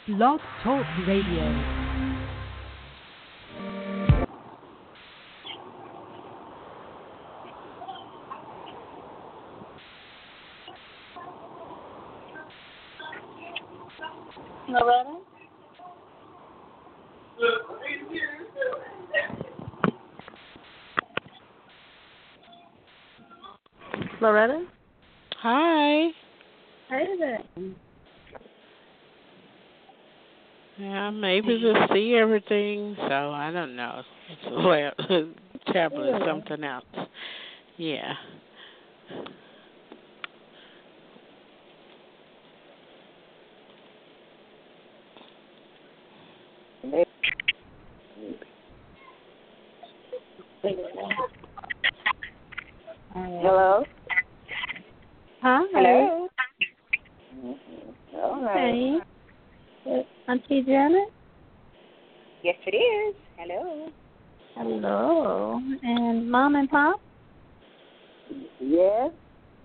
Blog Talk Radio. Loretta? Loretta? Hi. Hey there. Yeah, I'm able to see everything, so I don't know. It's a tablet, something else. Yeah. Hello? Hi. Hello? All right. Hey. Auntie Janet? Yes, it is. Hello. Hello. And Mom and Pop? Yes.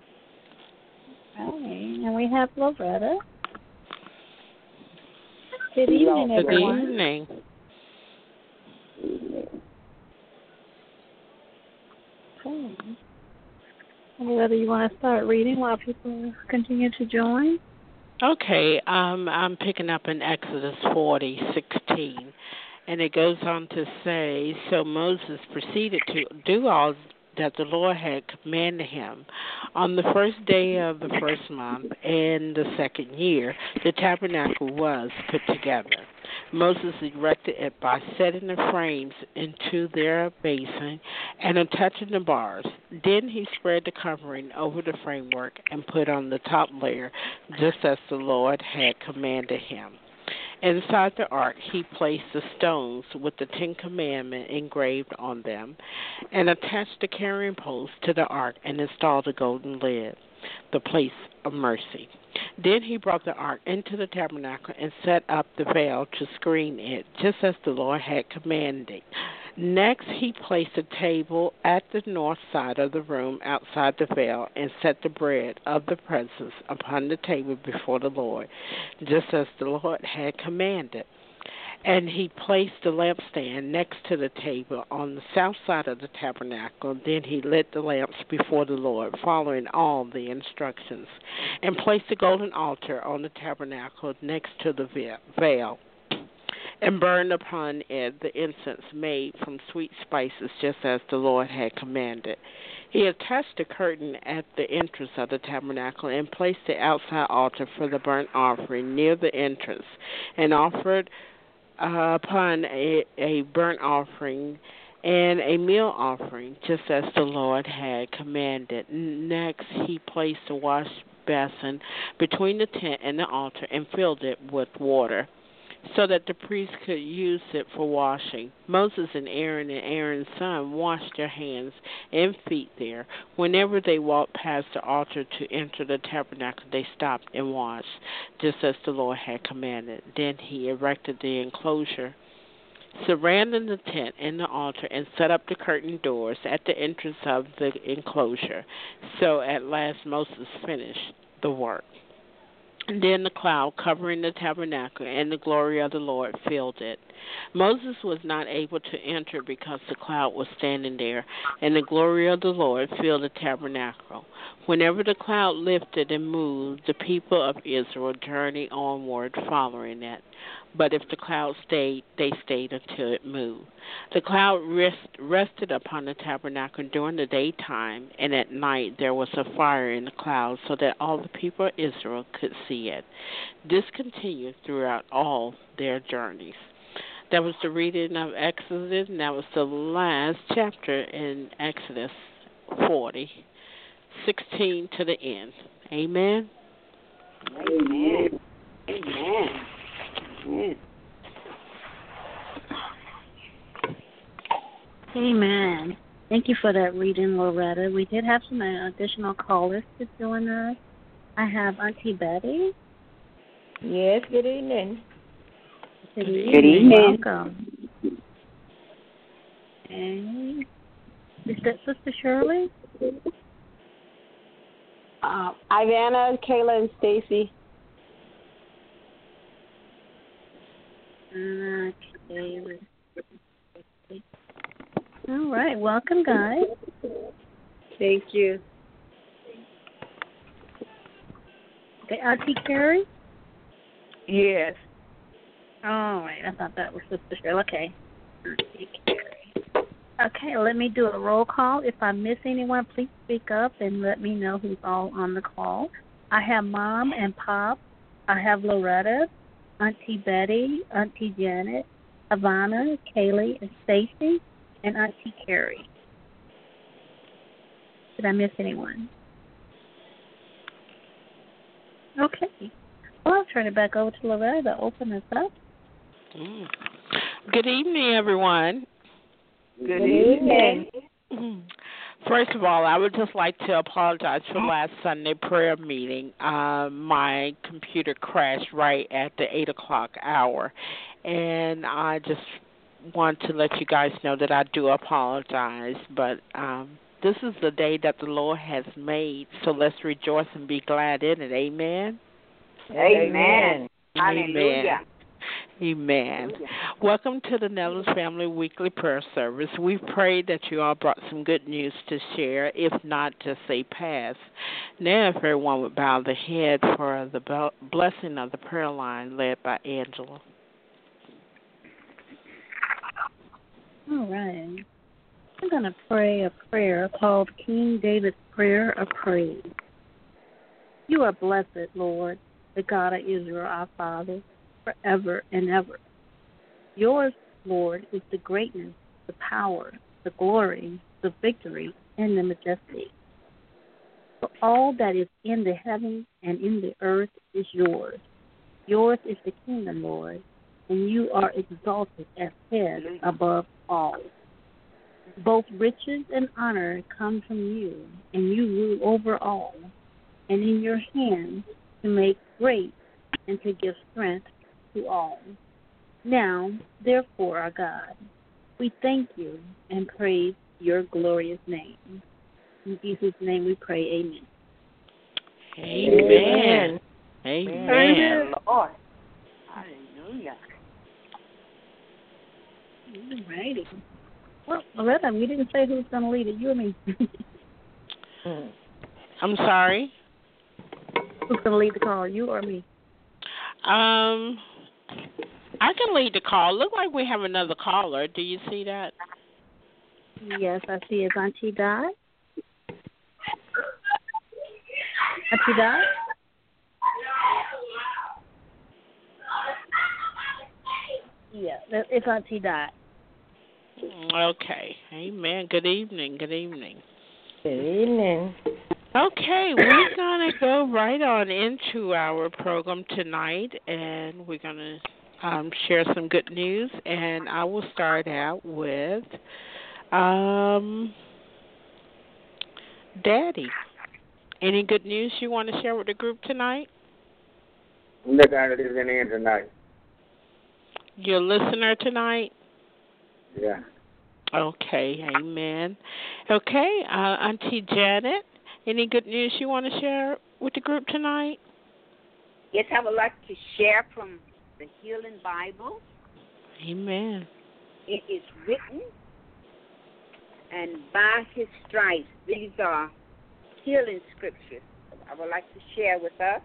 Hey. And we have Loretta. Good evening, everyone. Good evening. Okay. Loretta, you want to start reading while people continue to join? Okay, I'm picking up in Exodus 40:16, and it goes on to say, so Moses proceeded to do all that the Lord had commanded him. On the first day of the first month in the second year, the tabernacle was put together. Moses erected it by setting the frames into their basin and attaching the bars. Then he spread the covering over the framework and put on the top layer, just as the Lord had commanded him. Inside the ark, he placed the stones with the Ten Commandments engraved on them and attached the carrying post to the ark and installed the golden lid, the place of mercy. Then he brought the ark into the tabernacle and set up the veil to screen it, just as the Lord had commanded. Next, he placed a table at the north side of the room outside the veil and set the bread of the presence upon the table before the Lord, just as the Lord had commanded. And he placed the lampstand next to the table on the south side of the tabernacle. Then he lit the lamps before the Lord, following all the instructions, and placed the golden altar on the tabernacle next to the veil, and burned upon it the incense made from sweet spices, just as the Lord had commanded. He attached the curtain at the entrance of the tabernacle and placed the outside altar for the burnt offering near the entrance, and offered upon a burnt offering and a meal offering, just as the Lord had commanded. Next, he placed the wash basin between the tent and the altar and filled it with water, so that the priest could use it for washing. Moses and Aaron's son washed their hands and feet there. Whenever they walked past the altar to enter the tabernacle, they stopped and washed, just as the Lord had commanded. Then he erected the enclosure surrounding the tent and the altar and set up the curtain doors at the entrance of the enclosure. So at last Moses finished the work. And then the cloud covering the tabernacle and the glory of the Lord filled it. Moses was not able to enter because the cloud was standing there, and the glory of the Lord filled the tabernacle. Whenever the cloud lifted and moved, the people of Israel journeyed onward following it. But if the cloud stayed, they stayed until it moved. The cloud rested upon the tabernacle during the daytime, and at night there was a fire in the cloud so that all the people of Israel could see it. This continued throughout all their journeys. That was the reading of Exodus, and that was the last chapter in Exodus 40:16 to the end. Amen. Amen. Amen. Amen. Amen. Thank you for that reading, Loretta. We did have some additional callers to join us. I have Auntie Betty. Yes, good evening. Good evening. Welcome. And is that Sister Shirley? Ivana, Kayla, and Stacy. Okay. All right. Welcome, guys. Thank you. Okay, Auntie Carrie? Yes. All right. I thought that was Sister Cheryl. Okay. Auntie Carrie. Okay, let me do a roll call. If I miss anyone, please speak up and let me know who's all on the call. I have Mom and Pop. I have Loretta, Auntie Betty, Auntie Janet, Ivana, Kaylee, and Stacy, and Auntie Carrie. Did I miss anyone? Okay. Well, I'll turn it back over to Loretta to open us up. Good evening, everyone. Good evening. First of all, I would just like to apologize for last Sunday prayer meeting. My computer crashed right at the 8 o'clock hour, and I just want to let you guys know that I do apologize, but this is the day that the Lord has made, so let's rejoice and be glad in it. Amen? Amen. Hallelujah. Amen. Welcome to the Neville's Family Weekly Prayer Service. We pray that you all brought some good news to share, if not, just say pass. Now, if everyone would bow their head for the blessing of the prayer line led by Angela. All right. I'm going to pray a prayer called King David's Prayer of Praise. You are blessed, Lord, the God of Israel, our Father, forever and ever. Yours, Lord, is the greatness, the power, the glory, the victory, and the majesty. For all that is in the heavens and in the earth is yours. Yours is the kingdom, Lord, and you are exalted as head above all. Both riches and honor come from you, and you rule over all, and in your hands to make great and to give strength to all. Now, therefore, our God, we thank you and praise your glorious name. In Jesus' name we pray, amen. Amen. Amen. Amen. Lord. Hallelujah. All righty. Well, Loretta, we didn't say who's going to lead it, you or me? I'm sorry? Who's going to lead the call, you or me? I can lead the call. Look like we have another caller. Do you see that? Yes, I see. Is Auntie Dot? Auntie Dot? Yeah, it's Auntie Dot. Okay. Amen. Good evening. Good evening. Good evening. Okay, we're going to go right on into our program tonight, and we're going to share some good news. And I will start out with Daddy. Any good news you want to share with the group tonight? I'm not going to listen in tonight. Your listener tonight? Yeah. Okay, amen. Okay, Auntie Janet, any good news you want to share with the group tonight? Yes, I would like to share from the Healing Bible. Amen. It is written, and by his stripes, these are healing scriptures I would like to share with us.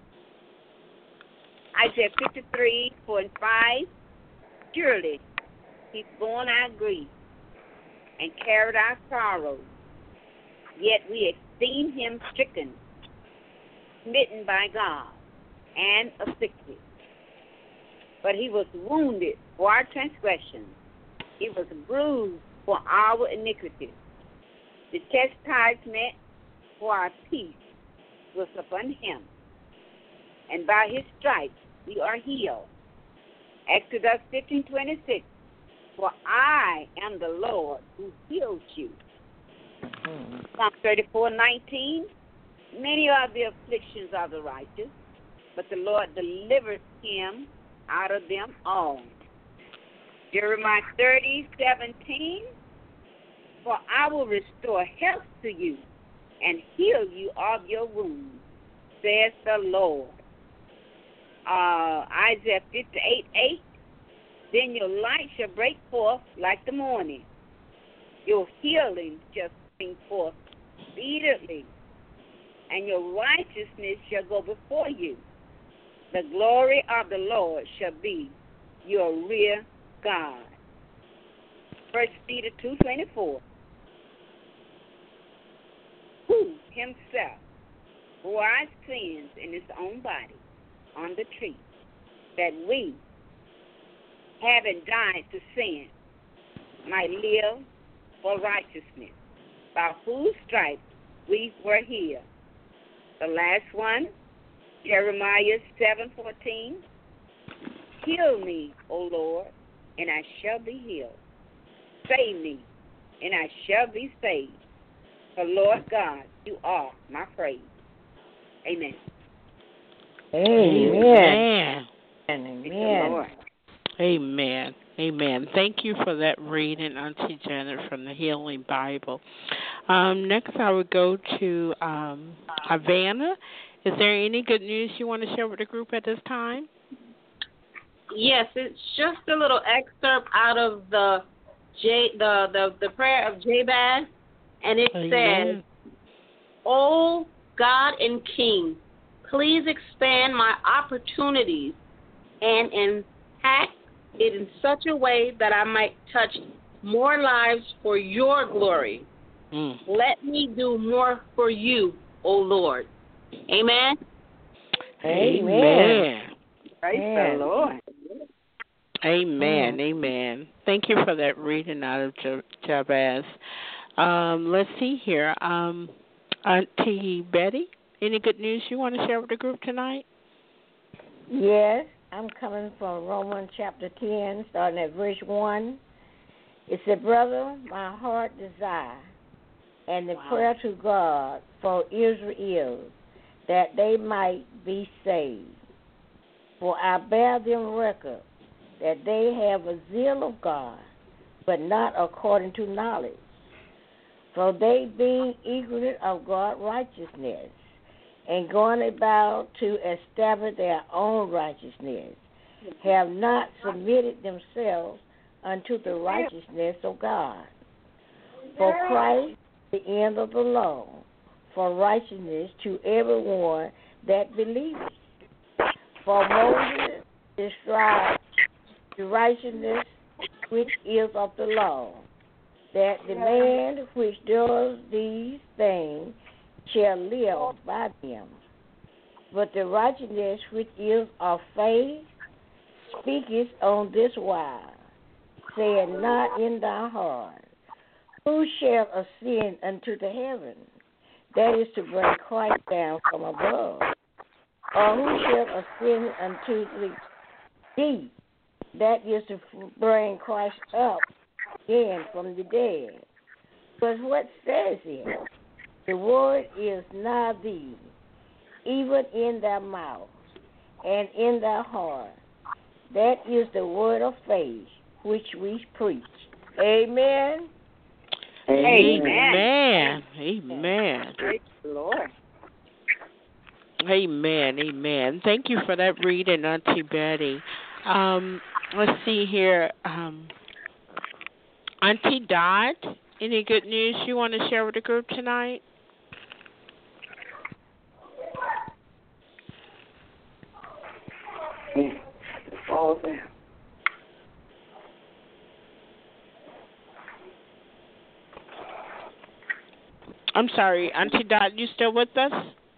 Isaiah 53, 4 and 5. Surely he borne our grief and carried our sorrows, yet we esteem him stricken, smitten by God, and afflicted. But he was wounded for our transgressions. He was bruised for our iniquities. The chastisement for our peace was upon him, and by his stripes we are healed. Exodus 15:26. For I am the Lord who heals you. Psalm 34:19. Many are the afflictions of the righteous, but the Lord delivers him out of them all. Jeremiah 30:17. For I will restore health to you and heal you of your wounds, says the Lord. Isaiah 58:8. Then your light shall break forth like the morning. Your healing shall spring forth speedily, and your righteousness shall go before you. The glory of the Lord shall be your rear guard. 1 Peter 2:24. Who himself bore our sins in his own body on the tree, that we, having died to sin, might live for righteousness, by whose stripes we were healed. The last one, Jeremiah 7:14. Heal me, O Lord, and I shall be healed. Save me, and I shall be saved. For Lord God, you are my praise. Amen. Amen. Amen. Amen. Amen. Thank you for that reading, Auntie Janet, from the Healing Bible. Next, I would go to Havana. Is there any good news you want to share with the group at this time? Yes, it's just a little excerpt out of the prayer of Jabez, and it says, "O God and King, please expand my opportunities and impact it in such a way that I might touch more lives for your glory. Let me do more for you, O Lord." Amen. Amen. Praise the Lord. Amen. Amen. Thank you for that reading out of Jabez. Let's see here. Auntie Betty, any good news you want to share with the group tonight? Yes, I'm coming from Romans chapter 10, starting at verse 1. It said, "Brother, my heart desire, and the prayer to God for Israel, that they might be saved. For I bear them record that they have a zeal of God, but not according to knowledge. For they, being ignorant of God's righteousness, and going about to establish their own righteousness, have not submitted themselves unto the righteousness of God. For Christ, the end of the law, for righteousness to everyone that believeth. For Moses described the righteousness which is of the law, that the man which does these things shall live by them. But the righteousness which is of faith speaketh on this wise, saying not in thy heart, who shall ascend unto the heaven? That is to bring Christ down from above. Or who shall ascend unto the deep? That is to bring Christ up again from the dead. But what says it? The word is nigh thee, even in thy mouth and in thy heart. That is the word of faith which we preach. Amen. Amen. Amen. Praise the Lord. Amen. Amen. Thank you for that reading, Auntie Betty. Let's see here. Auntie Dot, any good news you want to share with the group tonight? All there. I'm sorry, Auntie Dot, you still with us?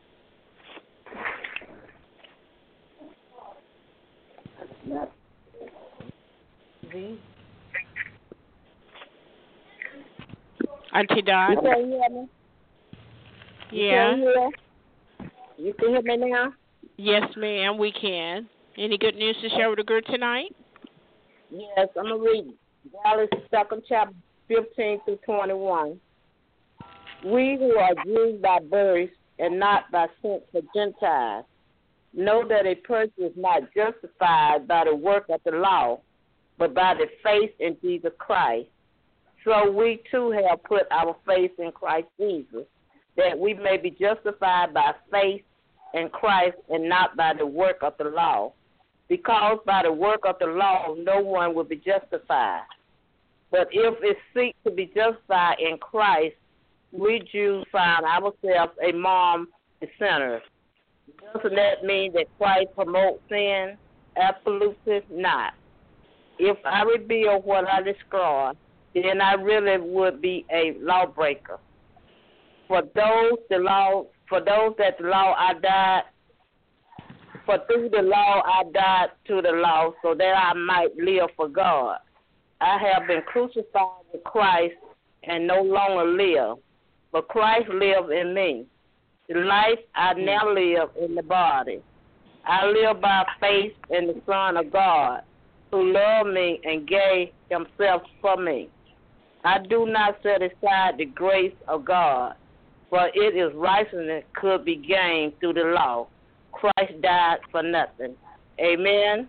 Auntie Dot? You can hear me? Yeah. You can hear me now? Yes, ma'am, we can. Any good news to share with the group tonight? Yes, I'm going to read Dallas 2nd chapter 15 through 21. We who are Jews by birth and not by sense for Gentiles know that a person is not justified by the work of the law, but by the faith in Jesus Christ. So we too have put our faith in Christ Jesus, that we may be justified by faith in Christ and not by the work of the law. because by the work of the law no one will be justified. But if it seeks to be justified in Christ, we Jews find ourselves among the sinners. Doesn't that mean that Christ promotes sin? Absolutely not. If I reveal what I destroy, then I really would be a lawbreaker. For through the law I died. For through the law I died to the law, so that I might live for God. I have been crucified with Christ and no longer live, but Christ lives in me. The life I now live in the body, I live by faith in the Son of God, who loved me and gave himself for me. I do not set aside the grace of God, for it is righteousness could be gained through the law. Christ died for nothing. Amen.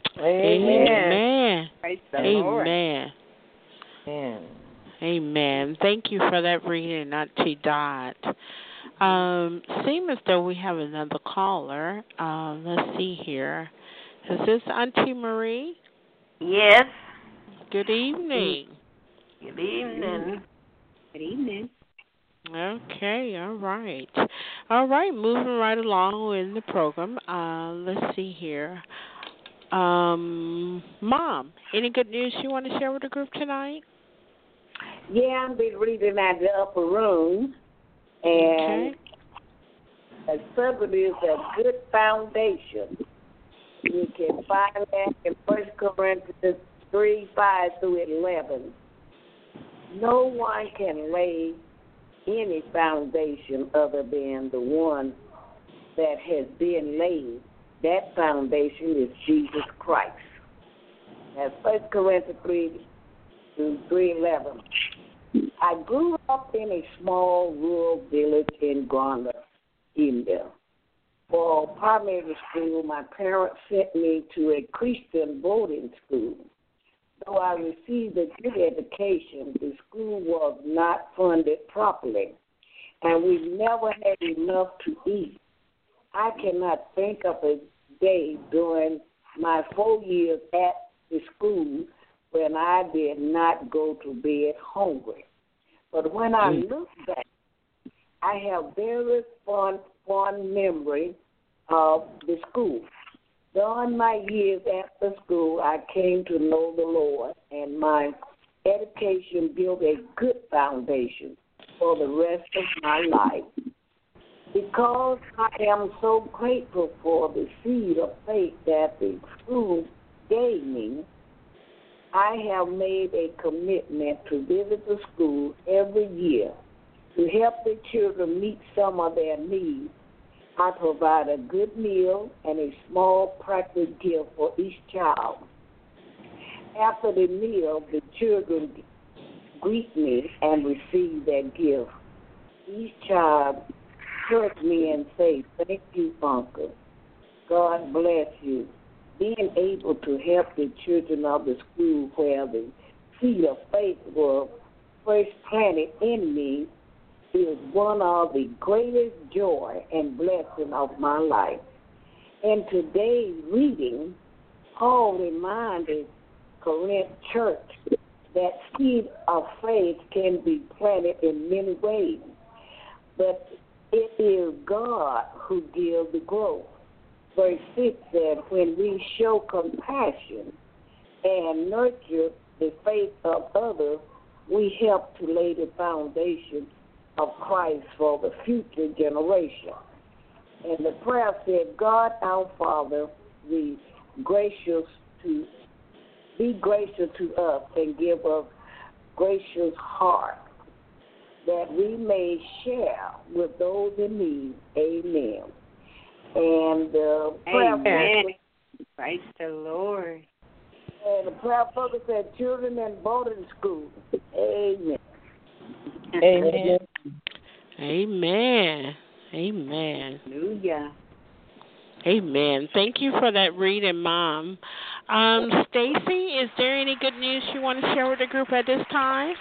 Amen. Praise the Lord. Amen. Amen. Thank you for that reading, Auntie Dot. Seems as though we have another caller. Let's see here. Is this Auntie Marie? Yes. Good evening. Good evening. Good evening. Okay, all right. All right, moving right along in the program. Let's see here. Mom, any good news you want to share with the group tonight? Yeah, I've been reading at the upper room, and a subject is a good foundation. You can find that in 1 Corinthians 3:5-11. No one can lay any foundation other than the one that has been laid. That foundation is Jesus Christ. That's 1 Corinthians 3:11. I grew up in a small rural village in Ghana, India. For primary school, my parents sent me to a Christian boarding school. Though I received a good education, the school was not funded properly, and we never had enough to eat. I cannot think of a day during my 4 years at the school when I did not go to bed hungry. But when I look back, I have very fond memory of the school. During my years at the school, I came to know the Lord, and my education built a good foundation for the rest of my life. Because I am so grateful for the seed of faith that the school gave me, I have made a commitment to visit the school every year to help the children meet some of their needs. I provide a good meal and a small practical gift for each child. After the meal, the children greet me and receive their gift. Each child hug me and say, "Thank you, Uncle. God bless you." Being able to help the children of the school where the seed of faith was first planted in me is one of the greatest joy and blessing of my life. In today's reading, Paul reminded Corinth church that seed of faith can be planted in many ways, but it is God who gives the growth. Verse 6 said, when we show compassion and nurture the faith of others, we help to lay the foundation of Christ for the future generation. And the prayer said, God our Father, be gracious to us and give us gracious heart that we may share with those in need. Amen. And the prayer Praise the Lord. And the prayer focus said children in boarding school. Amen. Amen. Amen. Amen. Hallelujah. Amen. Thank you for that reading, Mom. Stacy, is there any good news you want to share with the group at this time?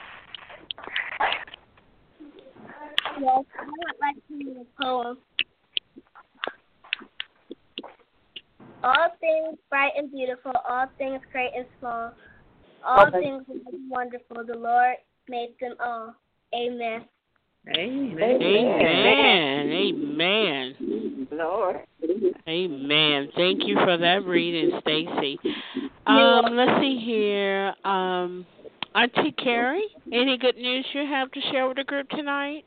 Yes, I would like to read a poem. All things bright and beautiful, all things great and small, all things wonderful, the Lord made them all. Amen. Amen. Amen. Amen. Lord. Amen. Thank you for that reading, Stacy. Let's see here. Auntie Carrie, any good news you have to share with the group tonight?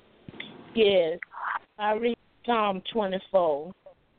Yes. I read Psalm 24.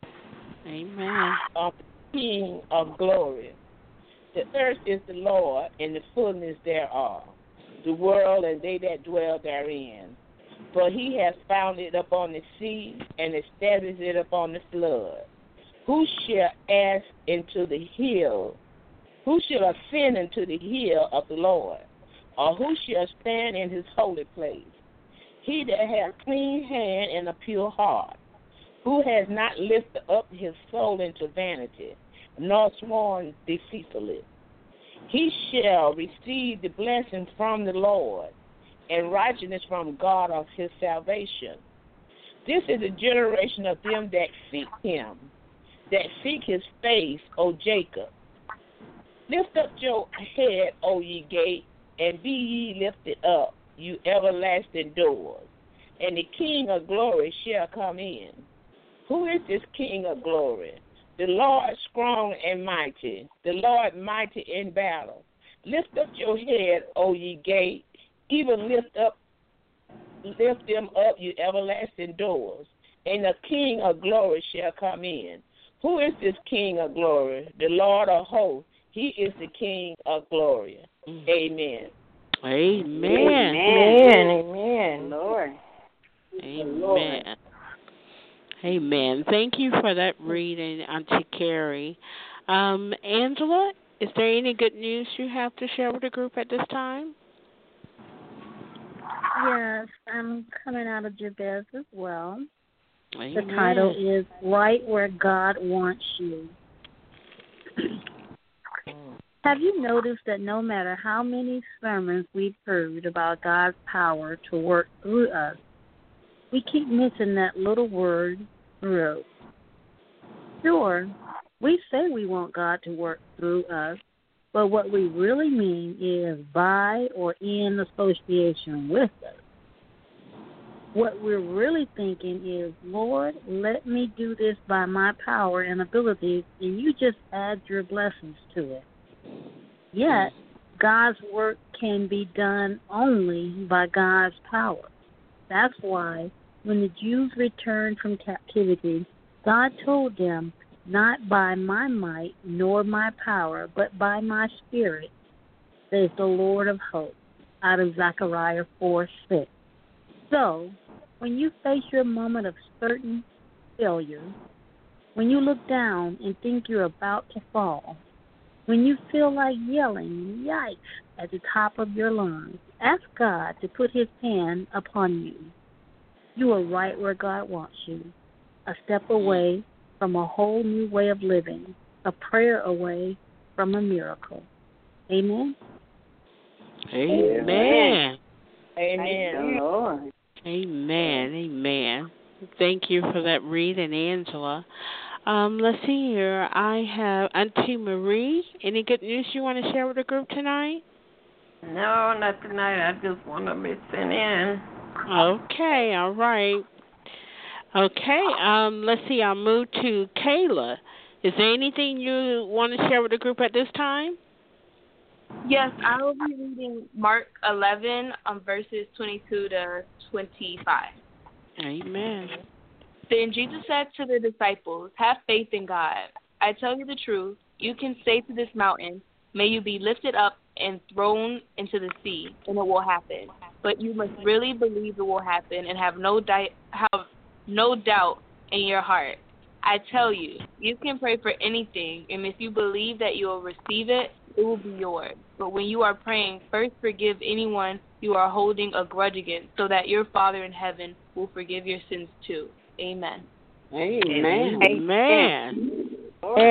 Amen. Of the King of glory. The earth is the Lord, and the fullness thereof, the world and they that dwell therein. For he has founded it upon the sea, and established it upon the flood. Who shall ask into the hill? Who shall ascend into the hill of the Lord? Or who shall stand in his holy place? He that hath clean hand and a pure heart, who has not lifted up his soul into vanity, nor sworn deceitfully. He shall receive the blessing from the Lord, and righteousness from God of his salvation. This is the generation of them that seek him, that seek his face, O Jacob. Lift up your head, O ye gate, and be ye lifted up, you everlasting doors, and the King of glory shall come in. Who is this King of glory? The Lord strong and mighty, the Lord mighty in battle. Lift up your head, O ye gate, even lift them up, you everlasting doors, and the King of glory shall come in. Who is this King of glory? The Lord of hosts. He is the King of glory. Amen. Amen. Amen. Lord. Amen. Amen. Thank you for that reading, Auntie Carrie. Angela, is there any good news you have to share with the group at this time? Yes, I'm coming out of Jabez as well. Amen. The title is Right Where God Wants You. Have you noticed that no matter how many sermons we've heard about God's power to work through us, we keep missing that little word, through? Sure, we say we want God to work through us, but what we really mean is by or in association with us. What we're really thinking is, Lord, let me do this by my power and abilities, and you just add your blessings to it. Yet, God's work can be done only by God's power. That's why when the Jews returned from captivity, God told them, not by my might nor my power, but by my spirit, says the Lord of hosts, out of Zechariah 4:6. So, when you face your moment of certain failure, when you look down and think you're about to fall, when you feel like yelling, yikes, at the top of your lungs, ask God to put his hand upon you. You are right where God wants you, a step away from a whole new way of living, a prayer away from a miracle. Amen? Amen. Amen. Lord. Amen. Amen. Thank you for that reading, Angela. Let's see here. I have Auntie Marie. Any good news you want to share with the group tonight? No, not tonight. I just want to listen in. Okay, all right. Okay, let's see. I'll move to Kayla. Is there anything you want to share with the group at this time? Yes, I will be reading Mark 11, verses 22 to 25. Amen. Then Jesus said to the disciples, "Have faith in God. I tell you the truth. You can say to this mountain, 'May you be lifted up and thrown into the sea,' and it will happen. But you must really believe it will happen and have no doubt in your heart. I tell you, you can pray for anything, and if you believe that you will receive it, it will be yours. But when you are praying, first forgive anyone you are holding a grudge against, so that your Father in heaven will forgive your sins too." Amen. Amen. Amen.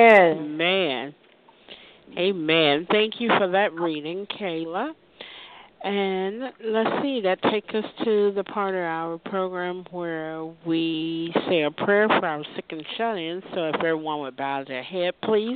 Amen. Amen. Thank you for that reading, Kayla. And let's see, that takes us to the part of our program where we say a prayer for our sick and shut-ins. So if everyone would bow their head, please.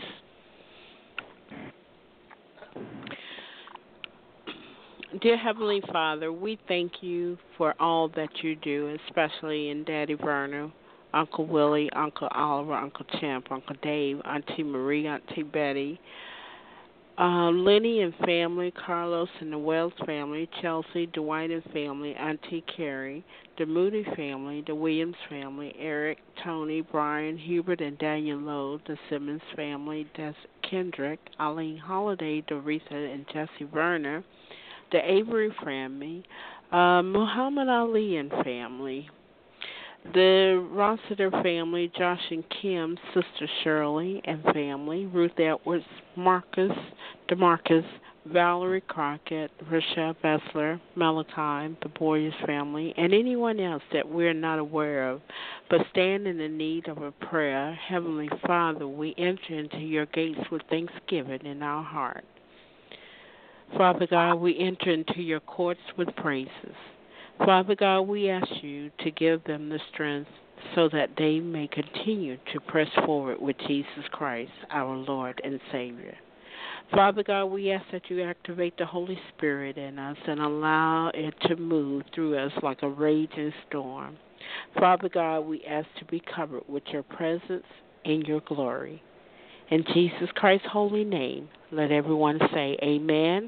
Dear Heavenly Father, we thank you for all that you do, especially in Daddy Verner, Uncle Willie, Uncle Oliver, Uncle Champ, Uncle Dave, Auntie Marie, Auntie Betty, Lenny and family, Carlos and the Wells family, Chelsea, Dwight and family, Auntie Carrie, the Moody family, the Williams family, Eric, Tony, Brian, Hubert, and Daniel Lowe, the Simmons family, Des Kendrick, Eileen Holiday, Doretha, and Jesse Verner, the Avery family, Muhammad Ali and family, the Rossiter family, Josh and Kim, Sister Shirley and family, Ruth Edwards, Marcus, DeMarcus, Valerie Crockett, Rochelle Bessler, Malachi, the Boyers family, and anyone else that we're not aware of, but stand in the need of a prayer. Heavenly Father, we enter into your gates with thanksgiving in our heart. Father God, we enter into your courts with praises. Father God, we ask you to give them the strength so that they may continue to press forward with Jesus Christ, our Lord and Savior. Father God, we ask that you activate the Holy Spirit in us and allow it to move through us like a raging storm. Father God, we ask to be covered with your presence and your glory. In Jesus Christ's holy name, let everyone say amen.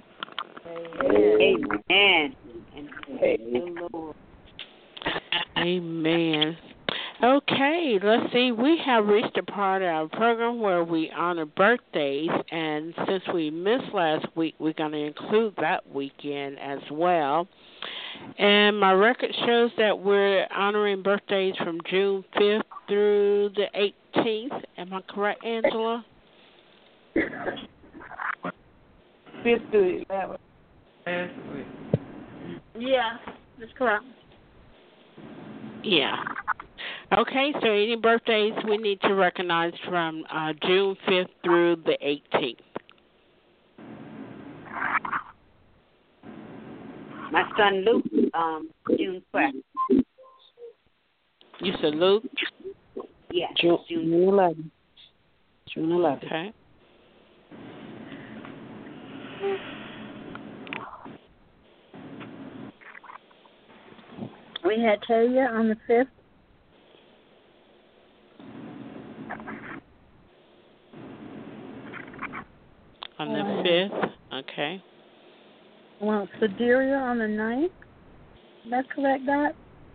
Amen. Amen. Amen. Okay, let's see. We have reached a part of our program where we honor birthdays, and since we missed last week, we're going to include that weekend as well. And my record shows that we're honoring birthdays from June 5th through the 18th. Am I correct, Angela? 5th through 11th. Last week. Yeah, that's correct. Yeah. Okay, so any birthdays we need to recognize from June 5th through the 18th? My son Luke, June 12th. You said Luke? Yes, June 11th. June 11th. Okay. We had Talia on the 5th. On the 5th, okay. Well, Sideria on the 9th. That's correct, Dot?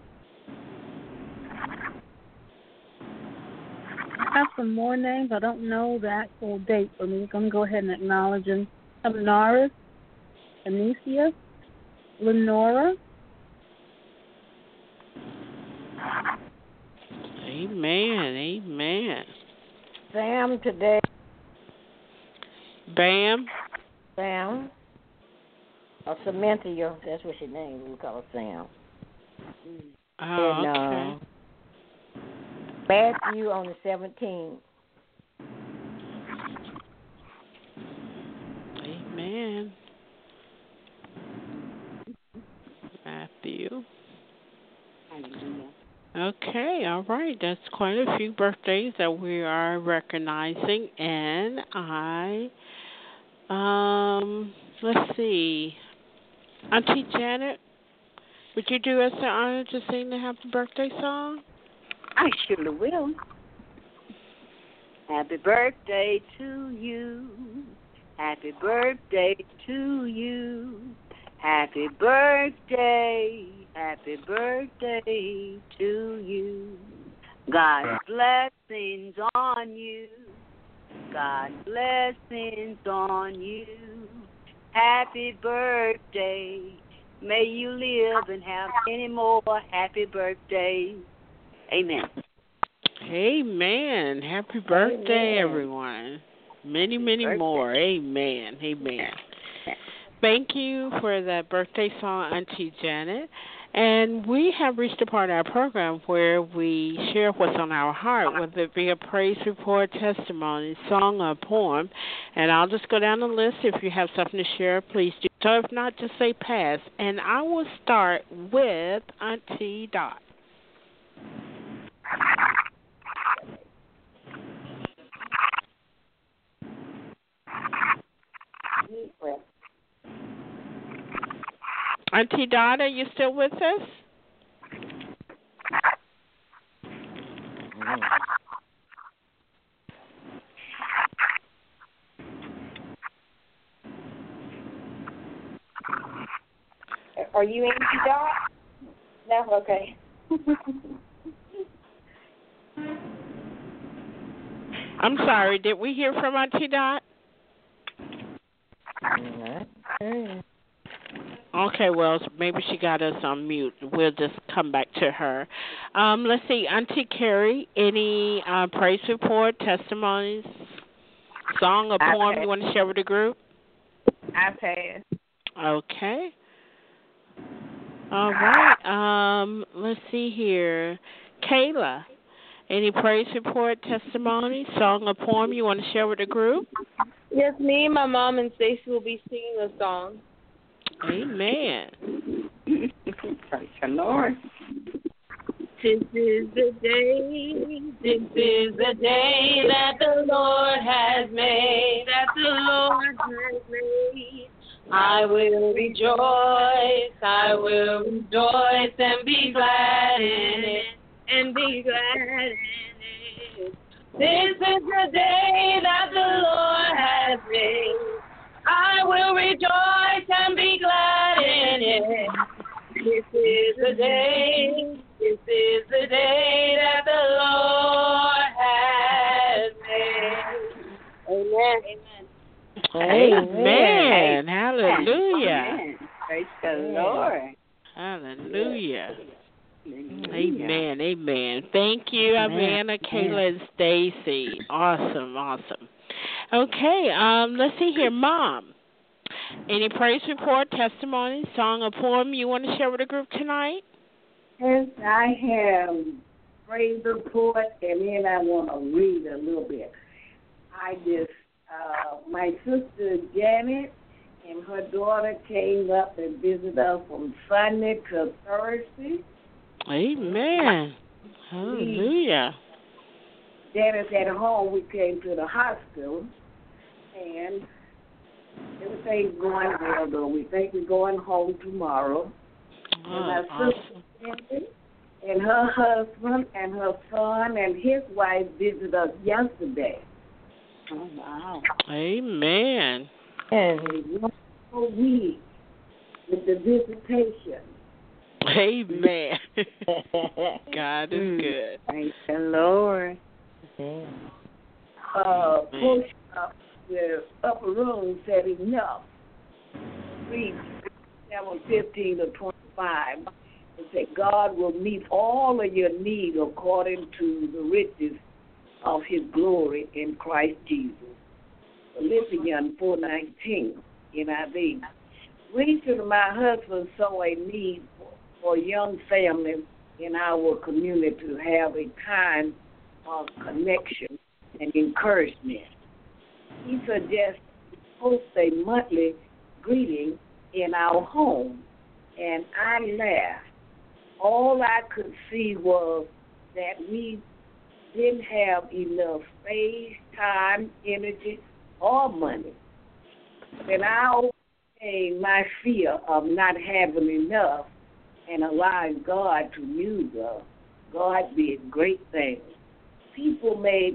I have some more names. I don't know the actual date, but we're going to go ahead and acknowledge them. Norris, Anicia, Lenora. Amen, amen. Sam today. Bam. Sam. Or Samantha, that's what she named. We call her Sam. Oh, and, okay. Matthew on the 17th. Amen. Matthew. Okay, all right. That's quite a few birthdays that we are recognizing, and let's see. Auntie Janet, would you do us the honor to sing the happy birthday song? I surely will. Happy birthday to you. Happy birthday to you. Happy birthday. Happy birthday to you. God's blessings on you. God's blessings on you. Happy birthday. May you live and have many more happy birthdays. Amen. Amen. Happy birthday, everyone. Many, many more. Amen. Amen. Thank you for that birthday song, Auntie Janet. And we have reached a part of our program where we share what's on our heart, whether it be a praise report, testimony, song, or poem. And I'll just go down the list. If you have something to share, please do So if not, just say pass. And I will start with Auntie Dot. Auntie Dot, are you still with us? Are you Auntie Dot? No? Okay. I'm sorry, did we hear from Auntie Dot? Okay, well, maybe she got us on mute. We'll just come back to her. Let's see, Auntie Carrie, any praise report, testimonies, song or poem you want to share with the group? I pass. Okay. All right. Let's see here. Kayla, any praise report, testimony, song or poem you want to share with the group? Yes, me, my mom, and Stacy will be singing a song. Amen. Praise the Lord. This is the day that the Lord has made, I will rejoice, and be glad in it, This is the day that the Lord has made. I will rejoice and be glad in it. This is the day that the Lord has made. Amen. Amen. Hallelujah. Amen. Praise the Lord. Hallelujah. Amen. Amen. Thank you, Amanda, Kayla, and Stacy. Awesome. Okay, let's see here. Mom, any praise report, testimony, song, or poem you want to share with the group tonight? Yes, I have praise report, and then I want to read a little bit. My sister Janet and her daughter came up and visited us from Sunday to Thursday. Amen. Hallelujah. Janet's at home. We came to the hospital, and everything's going well, though. We think we're going home tomorrow. And my sister Janet and her husband and her son and his wife visited us yesterday. Oh, wow. Amen. And one whole week with the visitation. Amen. God is good. Praise the Lord. Push up the upper room said enough. Read 7:15 to 25. It said God will meet all of your need according to the riches of His glory in Christ Jesus. Philippians 4:19 NIV. Recently, my husband saw a need for young families in our community to have a time of connection and encouragement. He suggested we post a monthly greeting in our home, and I laughed. All I could see was that we didn't have enough space, time, energy, or money. And I overcame my fear of not having enough and allowing God to use us. God did great things. People made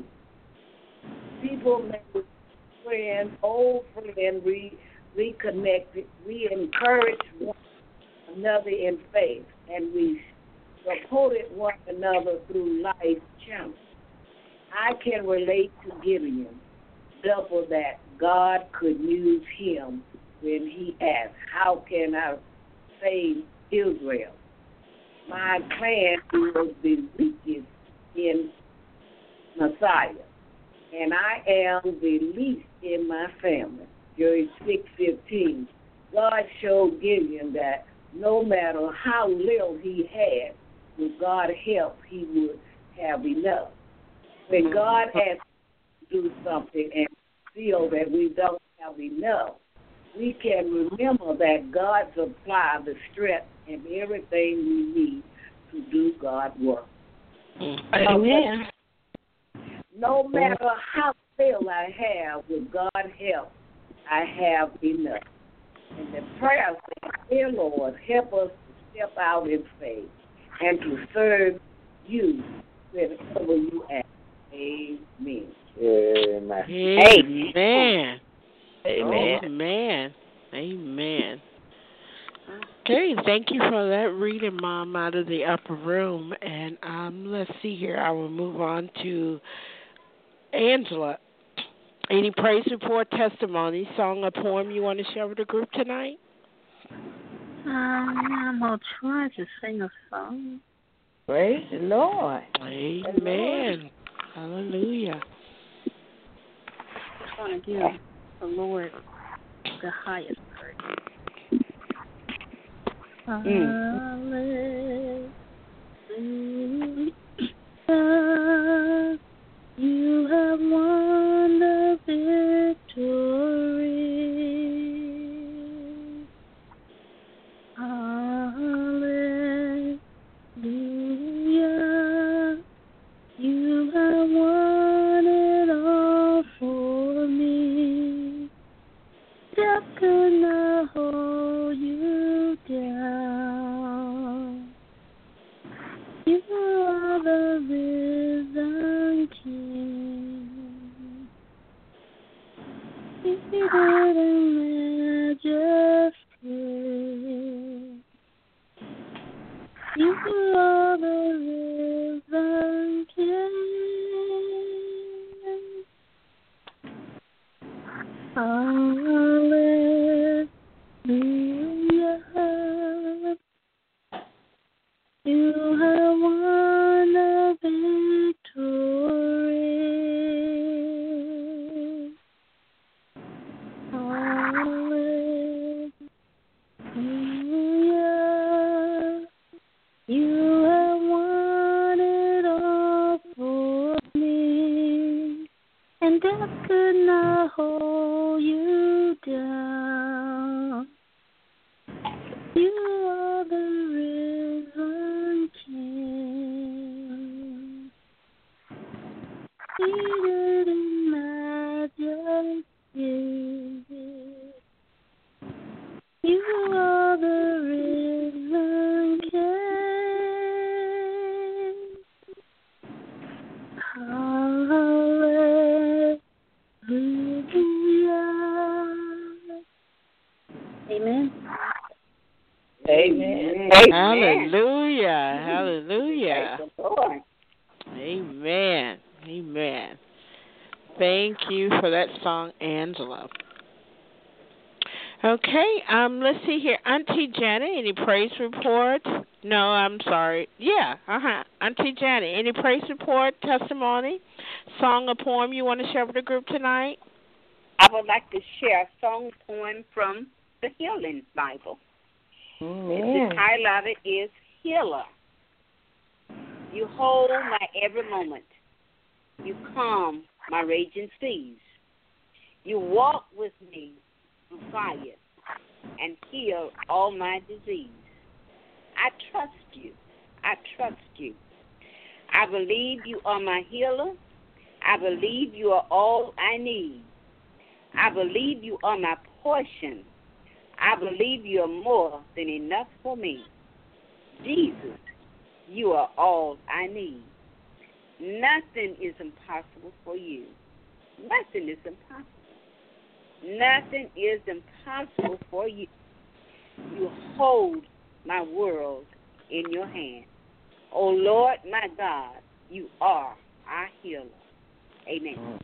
friends, old friends, reconnected. We encouraged one another in faith, and we supported one another through life challenges. I can relate to Gideon, double that God could use him when he asked, how can I save Israel? My clan was the weakest in Messiah, and I am the least in my family. Jerry 6:15. God showed Gideon that no matter how little he had, with God's help, he would have enough. When God asks us to do something and feel that we don't have enough, we can remember that God supplies the strength and everything we need to do God's work. Amen. No matter how little I have, with God's help, I have enough. And the prayer says, dear Lord, help us to step out in faith and to serve you wherever you ask. Amen. Amen. Amen. Amen. Amen. Amen. Okay, thank you for that reading, Mom, out of the upper room. And let's see here. I will move on to Angela. Any praise report, testimony, song, or poem you want to share with the group tonight? I'm going to try to sing a song. Praise the Lord. Amen. Hallelujah. I'm going to give the Lord the highest praise. Hallelujah. You have won the victory. Hallelujah. You have won it all for me. Death could not hold you down. You are the risen King. Seated in majesty. You are the risen King. Hallelujah. You have won the victory. Hallelujah. You have won it all for me, and death could not hold you down. You are the risen King, seated in majesty. You are the risen King. Hallelujah. Amen. Amen. Hallelujah. Hallelujah. Amen. Amen. Thank you for that song, Angela. Okay, let's see here. Auntie Janet, any praise reports? No, I'm sorry. Yeah, Auntie Janet, any praise report, testimony, song or poem you want to share with the group tonight? I would like to share a song poem from the Healing Bible. Amen. The title of it is Healer. You hold my every moment. You calm my raging seas. You walk with me through fire and heal all my disease. I trust you. I trust you. I believe you are my healer. I believe you are all I need. I believe you are my portion. I believe you are more than enough for me. Jesus, you are all I need. Nothing is impossible for you. Nothing is impossible. Nothing is impossible for you. You hold my world in your hand. Oh, Lord, my God, you are our healer. Amen.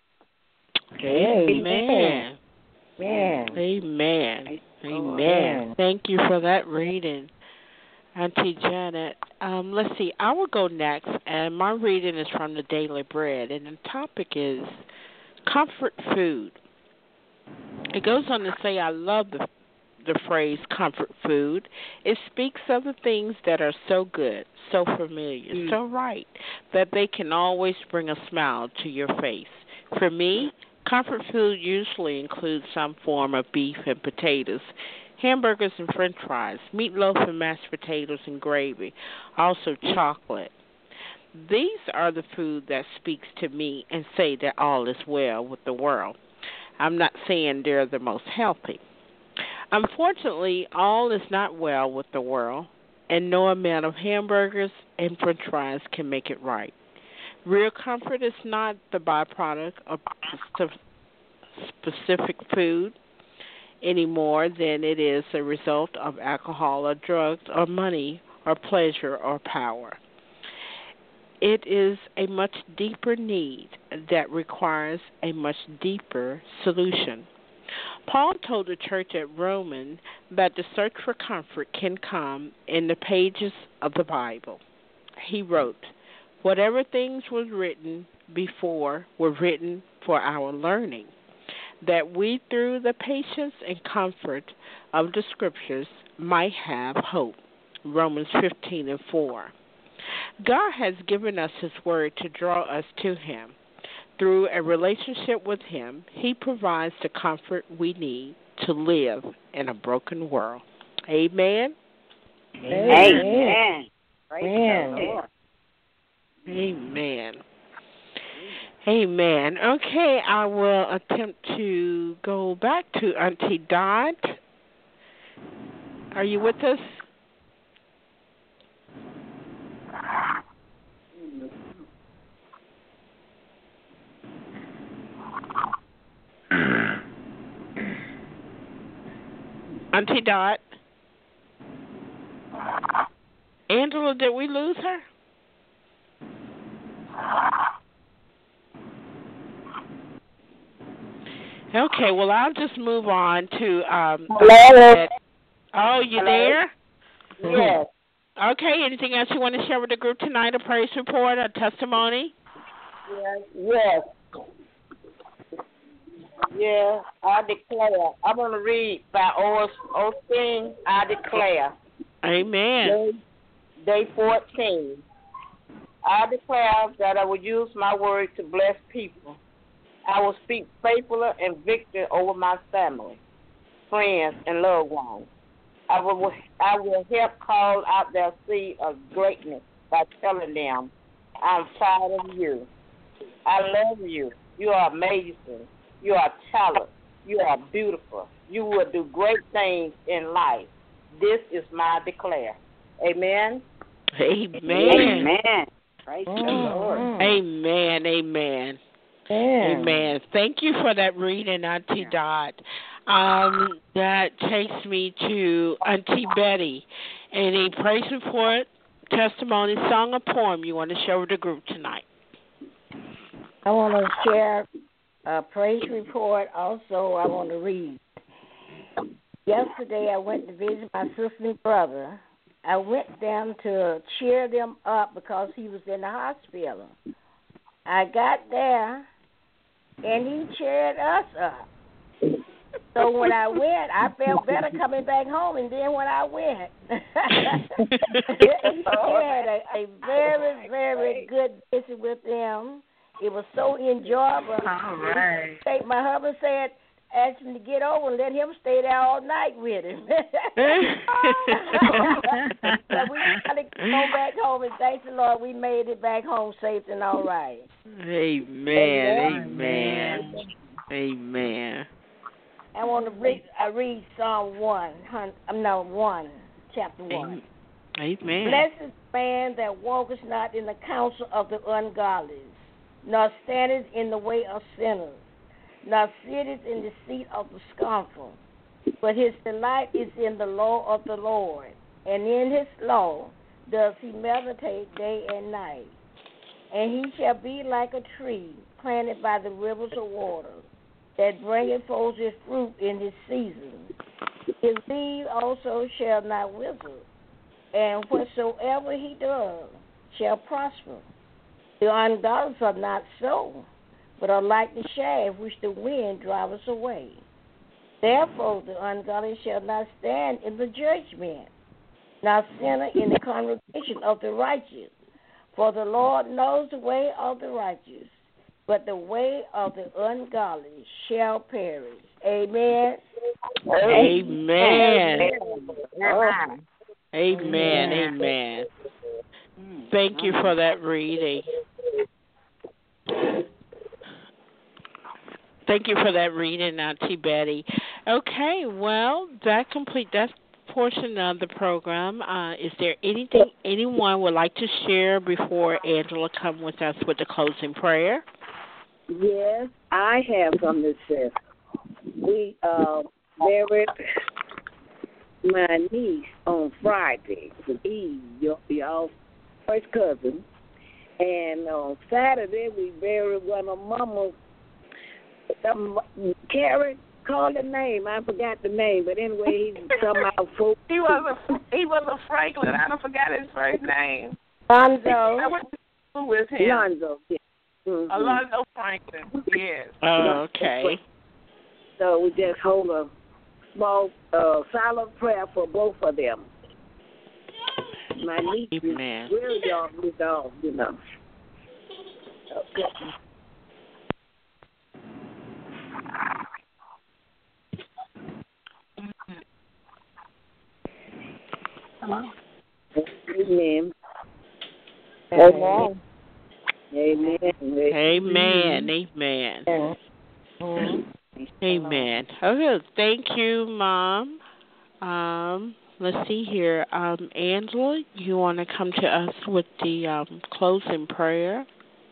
Amen. Amen. Amen. Amen. Amen. Thank you for that reading, Auntie Janet. Let's see. I will go next, and my reading is from the Daily Bread, and the topic is comfort food. It goes on to say, I love the phrase comfort food. It speaks of the things that are so good, so familiar, so right, that they can always bring a smile to your face. For me, Comfort food usually includes some form of beef and potatoes, hamburgers and french fries, meatloaf and mashed potatoes and gravy, also chocolate. These are the food that speaks to me and say that all is well with the world. I'm not saying they're the most healthy. Unfortunately, all is not well with the world, and no amount of hamburgers and french fries can make it right. Real comfort is not the byproduct of specific food any more than it is a result of alcohol or drugs or money or pleasure or power. It is a much deeper need that requires a much deeper solution. Paul told the church at Rome that the search for comfort can come in the pages of the Bible. He wrote, "Whatever things were written before were written for our learning, that we through the patience and comfort of the Scriptures might have hope." Romans 15:4. God has given us His Word to draw us to Him. Through a relationship with Him, He provides the comfort we need to live in a broken world. Amen? Amen. Praise Amen. the Lord. Amen. Amen. Okay, I will attempt to go back to Auntie Dot. Are you with us? Auntie Dot. Angela, did we lose her? Okay, well, I'll just move on to Hello? Oh, you Hello? there? Yes. Okay, anything else you want to share with the group tonight? A praise report, a testimony? Yes. Yeah, I declare. I'm going to read by Osteen, I declare. Amen. Day 14. I declare that I will use my word to bless people. I will speak faithfully and victory over my family, friends, and loved ones. I will help call out their seed of greatness by telling them, I'm proud of you. I love you. You are amazing. You are talented. You are beautiful. You will do great things in life. This is my declare. Amen. Amen. Amen. Praise the Lord. Amen. Amen. Amen. Thank you for that reading, Auntie Dot. That takes me to Auntie Betty. Any praise report, testimony, song, or poem you want to share with the group tonight? I want to share a praise report. Also, I want to read. Yesterday, I went to visit my sister and brother. I went down to cheer them up because he was in the hospital. I got there, and he cheered us up. So when I went, I felt better coming back home, and then when I went, he had a very, very good visit with them. It was so enjoyable. All right. My husband said, asked him to get over and let him stay there all night with him. So we got to go back home, and thank the Lord we made it back home safe and all right. Amen. Amen. Amen. I want to read Psalm 1, chapter 1. Amen. Blessed is the man that walketh not in the counsel of the ungodly, nor standeth in the way of sinners, nor sitteth in the seat of the scornful. But his delight is in the law of the Lord, and in his law does he meditate day and night. And he shall be like a tree planted by the rivers of water, that bringeth forth his fruit in his season. His leaf also shall not wither, and whatsoever he does shall prosper. The ungodly are not so, but are like the shaft which the wind driveth away. Therefore the ungodly shall not stand in the judgment, nor sinner in the congregation of the righteous. For the Lord knows the way of the righteous, but the way of the ungodly shall perish. Amen. Amen. Amen. Amen. Amen. Thank you for that reading. Thank you for that reading, Auntie Betty. Okay, well, that completes that portion of the program. Is there anything anyone would like to share before Angela comes with us with the closing prayer? Yes, I have something to say. We married my niece on Friday, Eve, y'all first cousin. And on Saturday, we buried one of Mama's, Karen, call the name. I forgot the name, but anyway, he somehow He wasn't Franklin. I don't forgot his first name. Lonzo. I went to school with him. Lonzo, yeah. Mm-hmm. Alonzo Franklin, yes. Oh, okay. So we just hold a small silent prayer for both of them. My niece is really young, you know. Okay. Hello? Amen. Amen. Amen. Amen. Amen. Amen. Okay, thank you, Mom. Let's see here. Angela, you want to come to us with the closing prayer?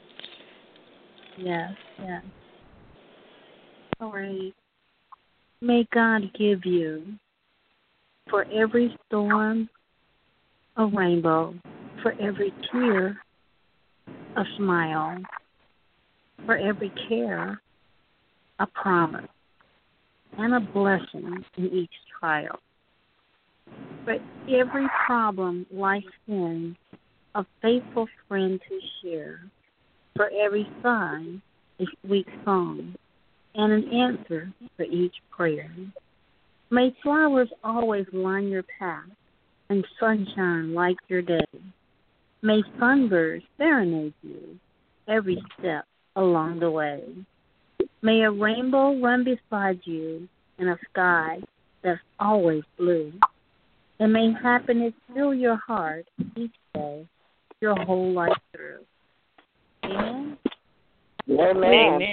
Yes, yes. All right. May God give you, for every storm, a rainbow, for every tear, a smile, for every care, a promise, and a blessing in each trial. For every problem life sends, a faithful friend to share. For every sign, a sweet song, and an answer for each prayer. May flowers always line your path, and sunshine light your day. May sunbirds serenade you every step along the way. May a rainbow run beside you in a sky that's always blue. And may happiness fill your heart each day, your whole life through. Amen? Amen.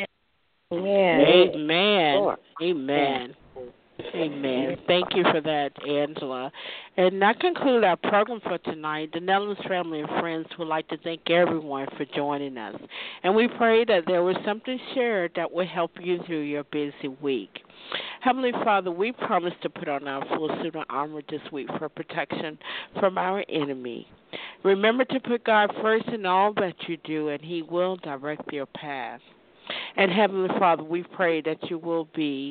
Amen. Amen. Amen. Thank you for that, Angela. And that concludes our program for tonight. The Nellens family and friends would like to thank everyone for joining us. And we pray that there was something shared that will help you through your busy week. Heavenly Father, we promise to put on our full suit of armor this week for protection from our enemy. Remember to put God first in all that you do, and He will direct your path. And Heavenly Father, we pray that it will be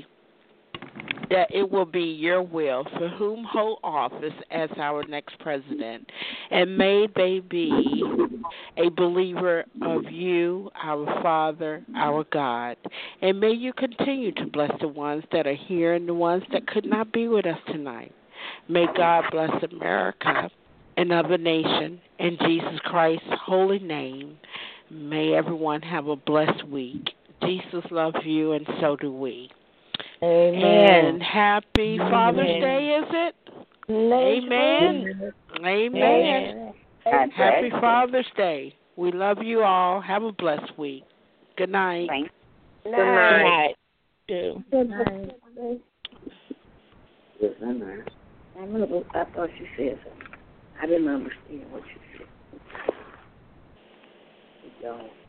your will for whom hold office as our next president. And may they be a believer of you, our Father, our God. And may you continue to bless the ones that are here and the ones that could not be with us tonight. May God bless America and other nations. In Jesus Christ's holy name, may everyone have a blessed week. Jesus loves you, and so do we. Amen. And happy Father's Day, is it? Amen. Amen. Happy Father's Day. We love you all. Have a blessed week. Good night. Good night. Yes, I know. I thought she said something. I didn't understand what she said. Y'all.